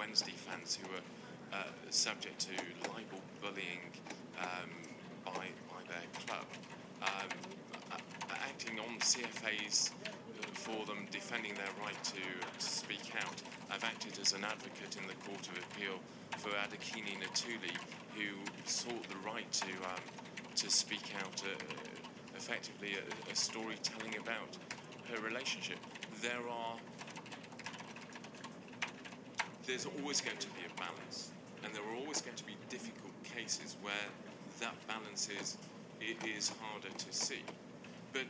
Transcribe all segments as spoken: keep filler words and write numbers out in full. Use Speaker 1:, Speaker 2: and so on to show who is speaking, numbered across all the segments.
Speaker 1: Wednesday fans who were uh, subject to libel bullying um, by, by their club, um, acting on C F As for them, defending their right to, to speak out. I've acted as an advocate in the Court of Appeal for Adekini Ntuli, who sought the right to um, to speak out, uh, effectively a, a story telling about her relationship. There are, there's always going to be a balance, and there are always going to be difficult cases where that balance is, it is harder to see. But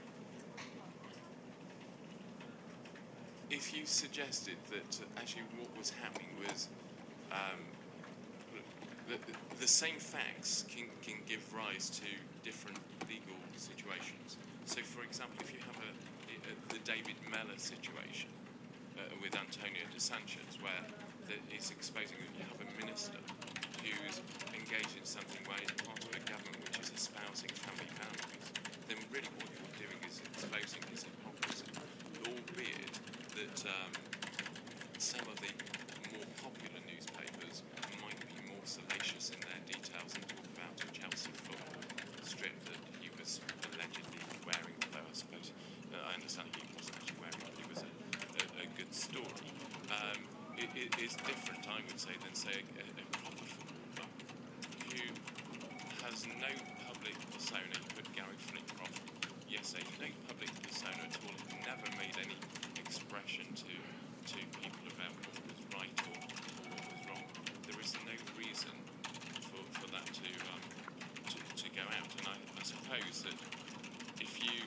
Speaker 1: if you suggested that actually what was happening was um, the, the same facts can, can give rise to different legal situations. So, for example, if you have a, a, the David Mellor situation uh, with Antonio de Sanchez, where the, it's exposing that you have a minister who's engaged in something where it's part of a government which is espousing family values, then really what you're doing is exposing his hypocrisy, albeit that um, some of the more popular newspapers might be more salacious in their details and talk about a Chelsea football strip that he was allegedly wearing, although I suppose uh, I understand he wasn't actually wearing it, it was a, a, a good story. Um, it, it is different, I would say, than, say, a, a proper football club who has no public persona. You put Gary Flitcroft, yes, a no public persona at all, he never made any expression to to people about what was right or, or what was wrong. There is no reason for, for that to, um, to to go out. And I, I suppose that if you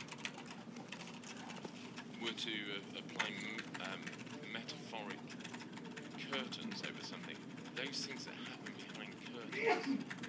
Speaker 1: were to uh, apply um, metaphoric curtains over something, those things that happen behind curtains